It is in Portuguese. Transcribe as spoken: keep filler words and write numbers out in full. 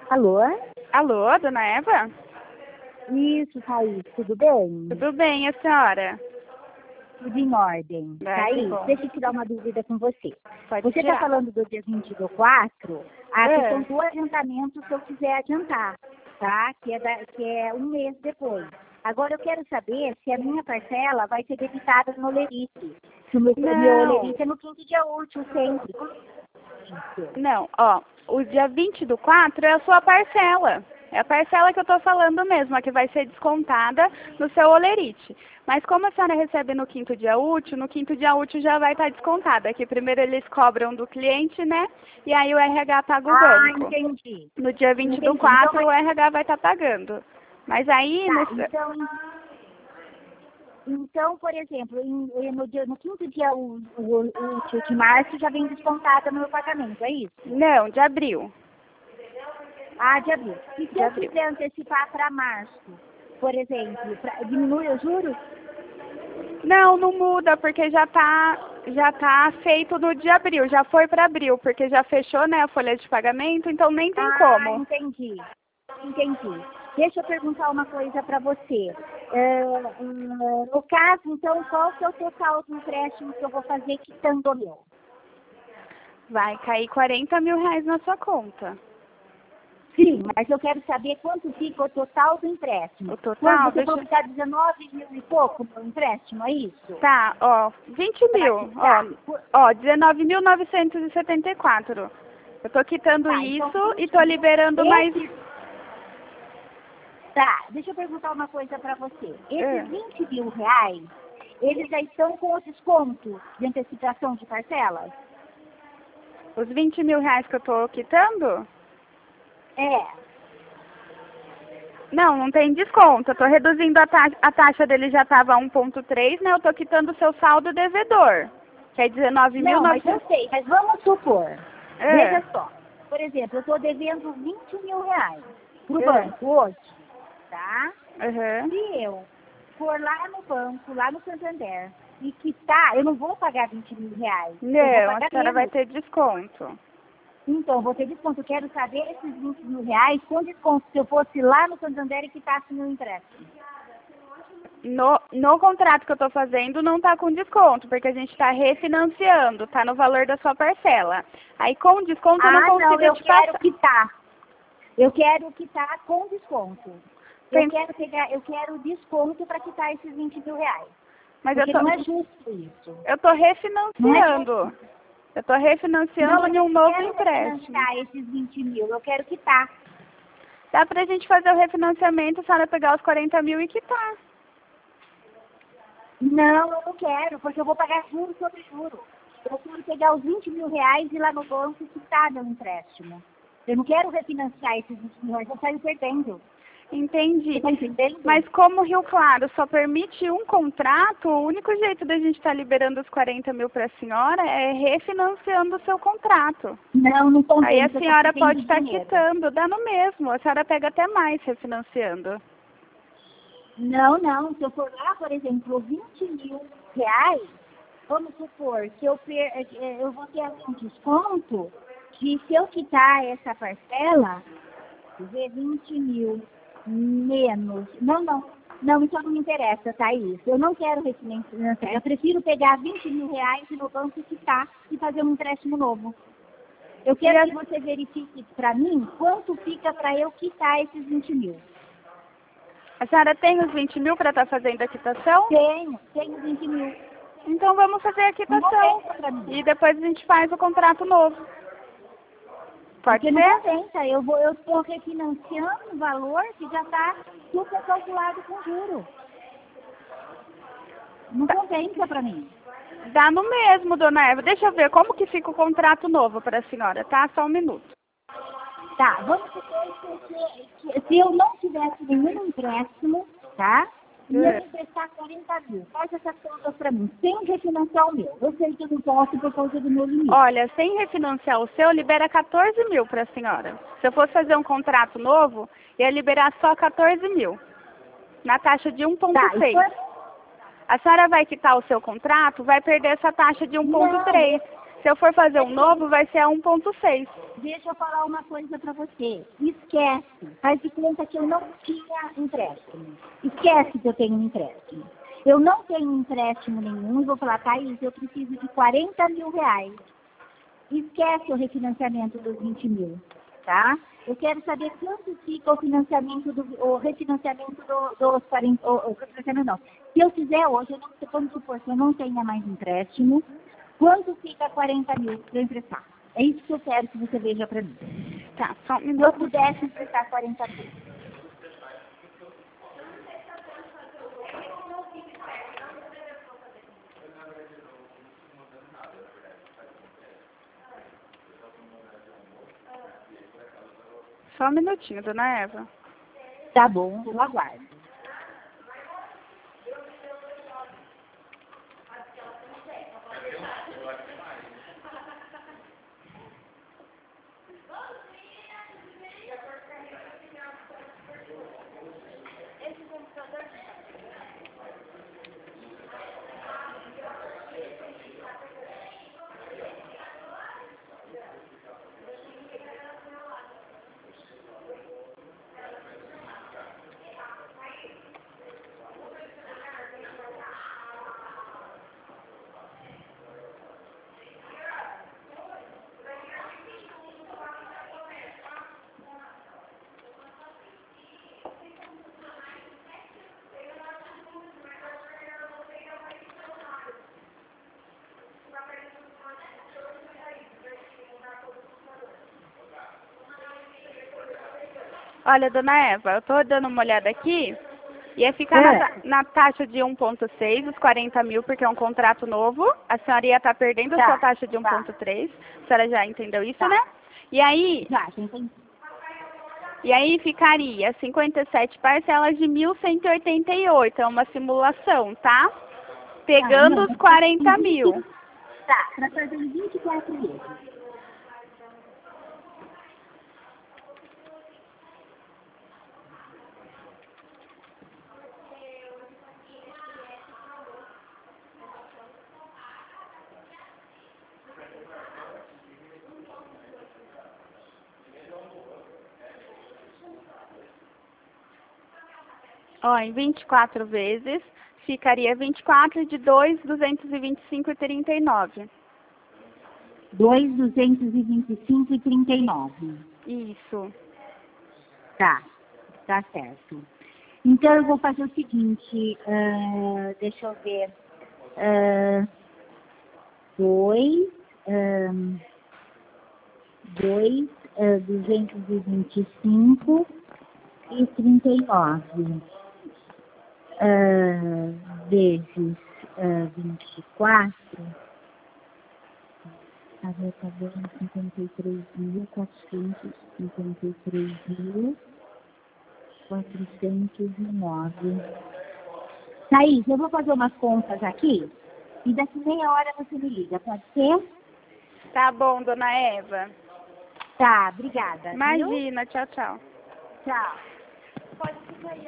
Alô? Alô, dona Eva? Isso, Thaís, tudo bem? Tudo bem, a senhora? Tudo em ordem. Ah, Thaís, que bom. deixa eu tirar uma dúvida com você. Pode Você está tirar. falando do dia vinte do quatro, a É. questão do adiantamento, se eu quiser adiantar, tá? Que é, da- que é um mês depois. Agora eu quero saber se a minha parcela vai ser debitada no Olerite. Se o meu, Não. meu Olerite é no quinto dia útil sempre. Isso. Não, ó, o dia vinte do quatro é a sua parcela. É a parcela que eu tô falando mesmo, a que vai ser descontada no seu olerite. Mas como a senhora recebe no quinto dia útil, no quinto dia útil já vai estar descontada. Que primeiro eles cobram do cliente, né? E aí o R H paga o Ah, banco. entendi. No dia vinte do Entendi. quatro Então, o R H vai estar pagando. Mas aí, tá, no seu- então, então, por exemplo, em- em- no, dia, no quinto dia ú- ú- útil de março já vem descontada no meu pagamento, é isso? não, de abril. Ah, de abril. E se De eu abril. quiser antecipar para março, por exemplo, pra, diminui os juros? Não, não muda, porque já tá, já tá feito no de abril, já foi para abril, porque já fechou, né, a folha de pagamento, então nem tem Ah, como. entendi. Entendi. Deixa eu perguntar uma coisa para você. É, hum, no caso, então, qual que é o total do empréstimo que eu vou fazer quitando o meu? Vai cair quarenta mil reais na sua conta. Sim, mas eu quero saber quanto fica o total do empréstimo. O total, Quando você deixa- falou que está dezenove mil e pouco no empréstimo, é isso? Tá, ó, vinte mil, Tá. ó, ó, dezenove mil novecentos e setenta e quatro. Eu tô quitando Tá, então, isso e tô liberando mais... Esse- Tá, deixa eu perguntar uma coisa para você. Esses É. vinte mil reais, eles já estão com o desconto de antecipação de parcelas? Os vinte mil reais que eu tô quitando? É. Não, não tem desconto. Eu tô reduzindo a, ta a taxa dele, já tava um ponto três, né? Eu tô quitando o seu saldo devedor, que é dezenove mil Não, mas eu novecentos. sei, mas vamos supor. É. Veja só. Por exemplo, eu estou devendo vinte mil reais para o É. banco hoje, tá? Uhum. Se eu for lá no banco, lá no Santander, e quitar, eu não vou pagar vinte mil reais. eu vou Não, a pagar senhora vai menos. ter desconto. Então, eu vou ter desconto. Eu quero saber esses vinte mil reais com desconto. Se eu fosse lá no Santander e quitasse meu empréstimo. No, no contrato que eu tô fazendo não tá com desconto, porque a gente tá refinanciando, tá no valor da sua parcela. Aí com desconto eu não Ah, consigo não, eu te quero passar. quitar. Eu quero quitar com desconto. Tem- Eu quero pegar, eu quero desconto para quitar esses vinte mil reais. Mas eu Porque tô, não é justo isso. eu tô refinanciando. Eu tô refinanciando em um eu novo quero empréstimo. refinanciar esses vinte mil, eu quero quitar. Dá pra gente fazer o refinanciamento, a senhora pegar os quarenta mil e quitar. Não, eu não quero, porque eu vou pagar juros sobre juros. Eu quero pegar os vinte mil reais e ir lá no banco e quitar meu empréstimo. Eu não quero refinanciar esses vinte mil reais, eu saio perdendo. Entendi. Você tá entendendo? Mas como o Rio Claro só permite um contrato, o único jeito da gente estar liberando os quarenta mil para a senhora é refinanciando o seu contrato. Não, não compensa. Aí a eu tô senhora perdendo pode estar dinheiro. quitando, dá no mesmo. A senhora pega até mais refinanciando. Não, não. Se eu for lá, por exemplo, vinte mil reais, vamos supor que eu, per... eh, eu vou ter um desconto que se eu quitar essa parcela, quer ver, vinte mil menos. Não, não. Não, então não me interessa, Thaís. Eu não quero refinanciar. Eu prefiro pegar vinte mil reais e no banco e quitar e fazer um empréstimo novo. Eu quero que você verifique para mim quanto fica para eu quitar esses vinte mil. A senhora tem os vinte mil para estar fazendo a quitação? Tenho, tenho vinte mil. Então vamos fazer a quitação. Não compensa pra mim. E depois a gente faz o contrato novo. Pode Porque não ser? compensa. Eu vou, eu estou refinanciando um valor que já está super calculado com juro. Não compensa para mim. Dá no mesmo, dona Eva. Deixa eu ver como que fica o contrato novo para a senhora, tá? Só um minuto. Tá, vamos supor que, que se eu não tivesse nenhum empréstimo, tá? E eu É. emprestar quarenta mil. Faz essas contas para mim, sem refinanciar o meu. Eu sei que eu não posso por causa do meu limite. Olha, sem refinanciar o seu, libera quatorze mil para a senhora. Se eu fosse fazer um contrato novo, ia liberar só quatorze mil. Na taxa de um ponto Tá, seis. e quando- A senhora vai quitar o seu contrato, vai perder essa taxa de um ponto três. Se eu for fazer um novo, vai ser a um ponto seis. Deixa eu falar uma coisa para você. Esquece. Faz de conta que eu não tinha empréstimo. Esquece que eu tenho um empréstimo. Eu não tenho empréstimo nenhum e vou falar, Thaís, eu preciso de quarenta mil reais. Esquece o refinanciamento dos vinte mil, tá? Eu quero saber quanto fica o financiamento, do, o refinanciamento do, dos quarenta, o, o refinanciamento não. Se eu fizer hoje, eu não sei, vamos supor que eu não tenha mais empréstimo, quanto fica quarenta mil para eu emprestar? É isso que eu quero que você veja para mim. Tá, só um Se eu minuto. pudesse emprestar quarenta mil. Só um minutinho, dona Eva. Tá bom, eu aguardo. Olha, dona Eva, eu tô dando uma olhada aqui. Ia ficar É. na, ta- na taxa de um ponto seis, os quarenta mil, porque é um contrato novo. A senhora ia estar perdendo a Tá, sua taxa de um tá. ponto três. A senhora já entendeu isso, Tá. né? E aí, Já, já entendi. e aí ficaria cinquenta e sete parcelas de mil cento e oitenta e oito. É uma simulação, tá? Pegando não, os quarenta mil. Tá, para fazer em vinte e quatro vezes. Ó, em vinte e quatro vezes, ficaria vinte e quatro de dois mil duzentos e vinte e cinco e trinta e nove. dois mil duzentos e vinte e cinco e trinta e nove. Isso. Tá, tá certo. Então eu vou fazer o seguinte, ah, deixa eu ver. Ah, dois, ah, dois, ah, duzentos e vinte e cinco e trinta e nove. Ah, vezes ah, vinte e quatro. A ver, tá dando cinquenta e três mil quatrocentos e cinquenta e três mil quatrocentos e nove. Thaís, eu vou fazer umas contas aqui e daqui meia hora você me liga, pode ser? Tá bom, dona Eva. Tá, obrigada. Viu? Imagina, tchau, tchau. Tchau. Pode ficar aí.